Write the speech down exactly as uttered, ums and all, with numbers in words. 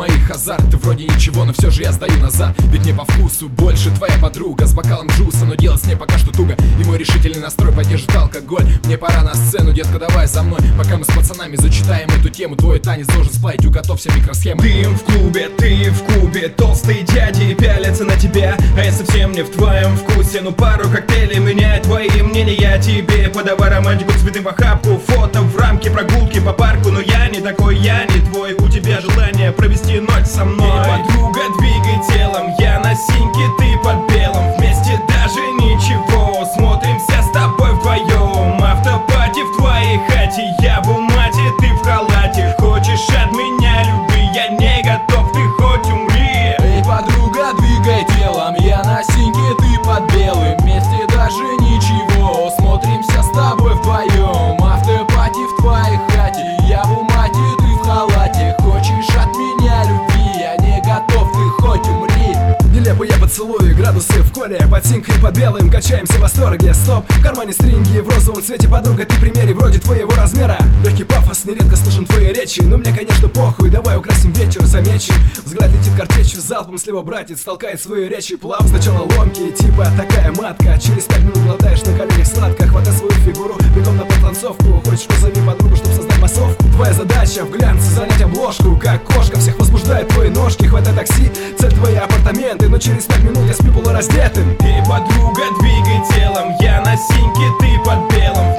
моих азарт. Ты вроде ничего, но все же я сдаю назад. Ведь мне по вкусу больше твоя подруга с бокалом джуса, но делать с ней пока что туго. И мой решительный настрой поддержит алкоголь. Мне пора на сцену, детка, давай со мной. Пока мы с пацанами зачитаем эту тему, твой танец должен сплавить, уготовься микросхемы. Ты в клубе, ты в кубе, толстые дяди пялятся на тебя, а я совсем не в твоем вкусе. Ну пару коктейлей меняет твои мнения тебе. Подавай романтику цветы в охапку, фото в рамке, прогулки по парку. Но я не такой, я не твой, у тебя желание провести ночь со мной. Эй, подруга, двигай телом, я на синьке, ты под белым. Вместе даже ничего, смотримся с тобой вдвоем. Автопати в твоей хате, я в умате, ты в халате. Хочешь от меня люби, я не готов, ты хоть умри. Эй, подруга, двигай телом, я на синьке, ты под белым. Вместе даже ничего, смотримся с тобой вдвоем. Автопати в твоей хате, я в умате, ты в халате. Хочешь от меня любви, я не готов, ты хоть умри. Нелепые поцелуи, градусы в коле, под синькой под белым, качаемся в восторге. Стоп, в кармане стринги, в розовом цвете, подруга, ты примери вроде твоего размера. Легкий пафос, нередко слышен твои речи, но мне, конечно, похуй, давай украсим вечер, замечен. Взгляд летит картечью, залпом слева братец толкает свои речи. Плав сначала ломки, типа такая матка. Через пять минут глотаешь на коленях сладко. Хватай свою фигуру, бегом на подтанцовку. Хочешь, позови подругу, чтоб создать массовку. Твоя задача в глянце занять обложку. Как кошка, всех возбуждает твои ножки. Хватай такси, цель твои апартаменты. Но через пять минут я сплю полураздетым. Эй, подруга, двигай телом, я на синьке, ты под белым.